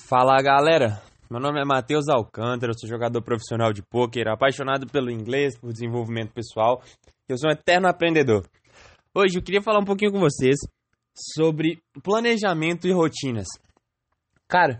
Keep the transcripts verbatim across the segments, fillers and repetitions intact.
Fala galera, meu nome é Matheus Alcântara, eu sou jogador profissional de pôquer, apaixonado pelo inglês, por desenvolvimento pessoal, eu sou um eterno aprendedor. Hoje eu queria falar um pouquinho com vocês sobre planejamento e rotinas. Cara,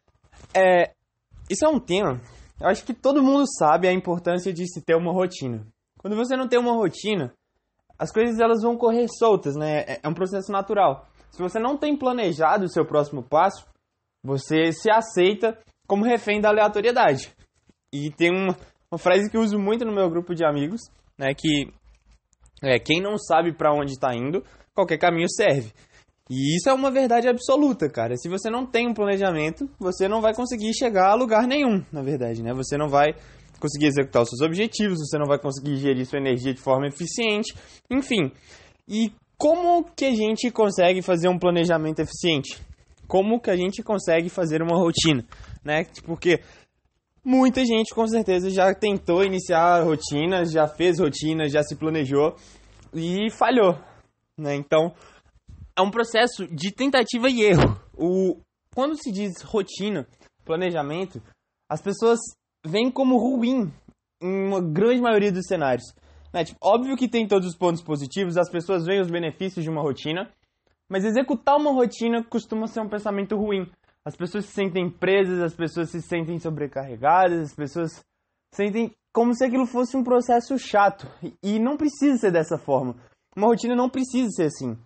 é, isso é um tema, eu acho que todo mundo sabe a importância de se ter uma rotina. Quando você não tem uma rotina, as coisas elas vão correr soltas, né? É, é um processo natural. Se você não tem planejado o seu próximo passo, você se aceita como refém da aleatoriedade. E tem uma, uma frase que eu uso muito no meu grupo de amigos, né, que é, quem não sabe para onde está indo, qualquer caminho serve. E isso é uma verdade absoluta, cara. Se você não tem um planejamento, você não vai conseguir chegar a lugar nenhum, na verdade, né? Você não vai conseguir executar os seus objetivos, você não vai conseguir gerir sua energia de forma eficiente, enfim. E como que a gente consegue fazer um planejamento eficiente? Como que a gente consegue fazer uma rotina, né? Porque muita gente com certeza já tentou iniciar rotinas, já fez rotinas, já se planejou e falhou, né? Então, é um processo de tentativa e erro. O, quando se diz rotina, planejamento, as pessoas veem como ruim em uma grande maioria dos cenários, né? Tipo, óbvio que tem todos os pontos positivos, as pessoas veem os benefícios de uma rotina, mas executar uma rotina costuma ser um pensamento ruim. As pessoas se sentem presas, as pessoas se sentem sobrecarregadas, as pessoas sentem como se aquilo fosse um processo chato. E não precisa ser dessa forma. Uma rotina não precisa ser assim.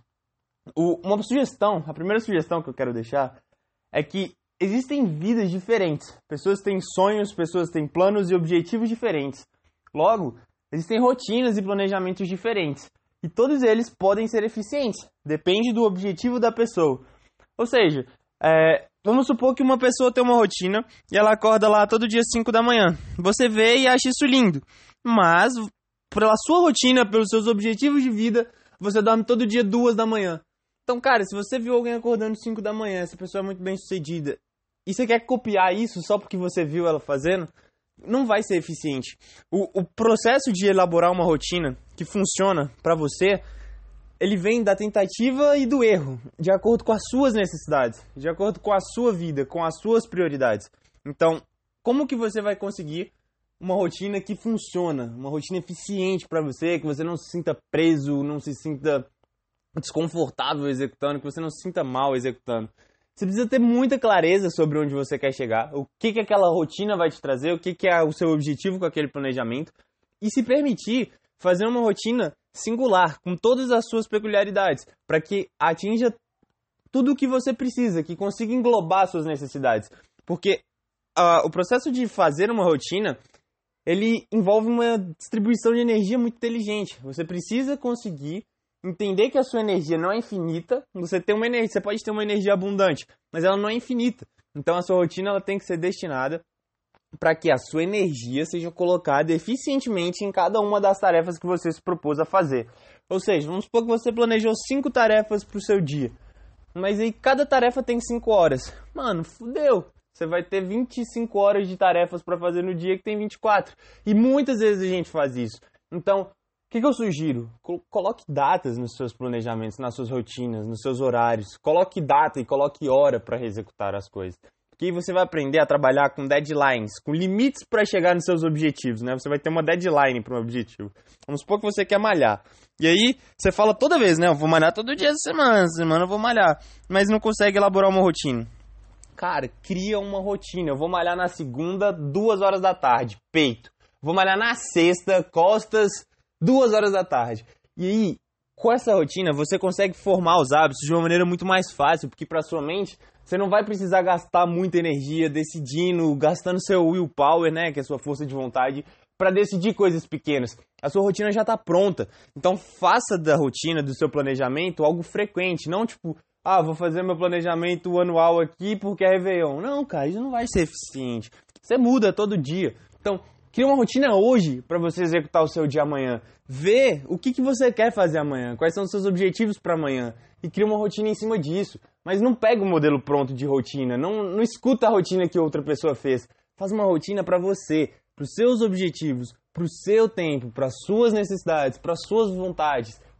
O, uma sugestão, a primeira sugestão que eu quero deixar é que existem vidas diferentes. Pessoas têm sonhos, pessoas têm planos e objetivos diferentes. Logo, existem rotinas e planejamentos diferentes. E todos eles podem ser eficientes. Depende do objetivo da pessoa. Ou seja, é, vamos supor que uma pessoa tem uma rotina e ela acorda lá todo dia às cinco da manhã. Você vê e acha isso lindo. Mas, pela sua rotina, pelos seus objetivos de vida, você dorme todo dia duas da manhã. Então, cara, se você viu alguém acordando cinco da manhã, essa pessoa é muito bem sucedida, e você quer copiar isso só porque você viu ela fazendo, não vai ser eficiente. O, o processo de elaborar uma rotina que funciona para você, ele vem da tentativa e do erro, de acordo com as suas necessidades, de acordo com a sua vida, com as suas prioridades. Então, como que você vai conseguir uma rotina que funciona, uma rotina eficiente para você, que você não se sinta preso, não se sinta desconfortável executando, que você não se sinta mal executando? Você precisa ter muita clareza sobre onde você quer chegar, o que, que aquela rotina vai te trazer, o que, que é o seu objetivo com aquele planejamento, e se permitir fazer uma rotina singular, com todas as suas peculiaridades, para que atinja tudo o que você precisa, que consiga englobar suas necessidades. Porque uh, o processo de fazer uma rotina, ele envolve uma distribuição de energia muito inteligente. Você precisa conseguir entender que a sua energia não é infinita. Você tem uma energia, você pode ter uma energia abundante, mas ela não é infinita. Então a sua rotina ela tem que ser destinada para que a sua energia seja colocada eficientemente em cada uma das tarefas que você se propôs a fazer. Ou seja, vamos supor que você planejou cinco tarefas para o seu dia, mas aí cada tarefa tem cinco horas. Mano, fudeu! Você vai ter vinte e cinco horas de tarefas para fazer no dia que tem vinte e quatro. E muitas vezes a gente faz isso. Então, o que, que eu sugiro? Coloque datas nos seus planejamentos, nas suas rotinas, nos seus horários. Coloque data e coloque hora para executar as coisas. Porque aí você vai aprender a trabalhar com deadlines, com limites para chegar nos seus objetivos, né? Você vai ter uma deadline para um objetivo. Vamos supor que você quer malhar. E aí você fala toda vez, né? Eu vou malhar todo dia essa semana, essa semana eu vou malhar. Mas não consegue elaborar uma rotina. Cara, cria uma rotina. Eu vou malhar na segunda, duas horas da tarde, peito. Vou malhar na sexta, costas, duas horas da tarde. E aí, com essa rotina, você consegue formar os hábitos de uma maneira muito mais fácil, porque para sua mente, você não vai precisar gastar muita energia decidindo, gastando seu willpower, né, que é a sua força de vontade, para decidir coisas pequenas. A sua rotina já está pronta. Então, faça da rotina, do seu planejamento, algo frequente. Não tipo, ah, vou fazer meu planejamento anual aqui porque é Réveillon. Não, cara, isso não vai ser eficiente. Você muda todo dia. Então, cria uma rotina hoje para você executar o seu dia amanhã. Vê o que, que você quer fazer amanhã, quais são os seus objetivos para amanhã. E cria uma rotina em cima disso. Mas não pega o modelo pronto de rotina. Não, não escuta a rotina que outra pessoa fez. Faz uma rotina para você, para os seus objetivos, para o seu tempo, para as suas necessidades, para as suas vontades, para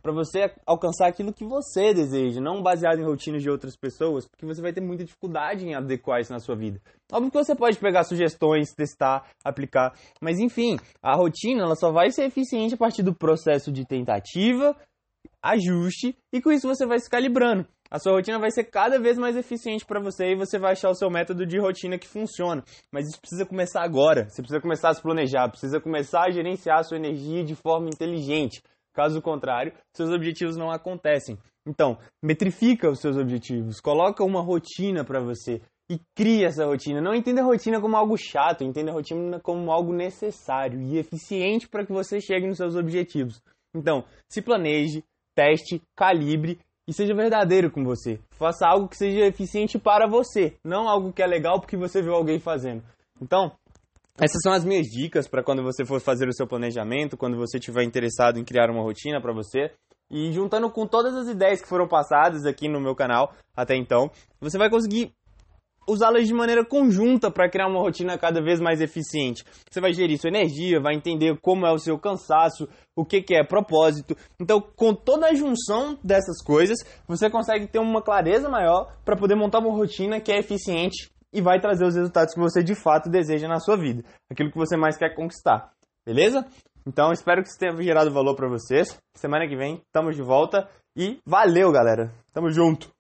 para você alcançar aquilo que você deseja, não baseado em rotinas de outras pessoas, porque você vai ter muita dificuldade em adequar isso na sua vida. Óbvio que você pode pegar sugestões, testar, aplicar, mas enfim, a rotina ela só vai ser eficiente a partir do processo de tentativa, ajuste, e com isso você vai se calibrando. A sua rotina vai ser cada vez mais eficiente para você e você vai achar o seu método de rotina que funciona. Mas isso precisa começar agora. Você precisa começar a se planejar, precisa começar a gerenciar a sua energia de forma inteligente. Caso contrário, seus objetivos não acontecem. Então, metrifica os seus objetivos, coloca uma rotina para você e cria essa rotina. Não entenda a rotina como algo chato, entenda a rotina como algo necessário e eficiente para que você chegue nos seus objetivos. Então, se planeje, teste, calibre e seja verdadeiro com você. Faça algo que seja eficiente para você, não algo que é legal porque você viu alguém fazendo. Então, essas são as minhas dicas para quando você for fazer o seu planejamento, quando você estiver interessado em criar uma rotina para você. E juntando com todas as ideias que foram passadas aqui no meu canal até então, você vai conseguir usá-las de maneira conjunta para criar uma rotina cada vez mais eficiente. Você vai gerir sua energia, vai entender como é o seu cansaço, o que, que é propósito. Então, com toda a junção dessas coisas, você consegue ter uma clareza maior para poder montar uma rotina que é eficiente e vai trazer os resultados que você de fato deseja na sua vida. Aquilo que você mais quer conquistar. Beleza? Então, espero que isso tenha gerado valor para vocês. Semana que vem, estamos de volta e valeu, galera! Tamo junto!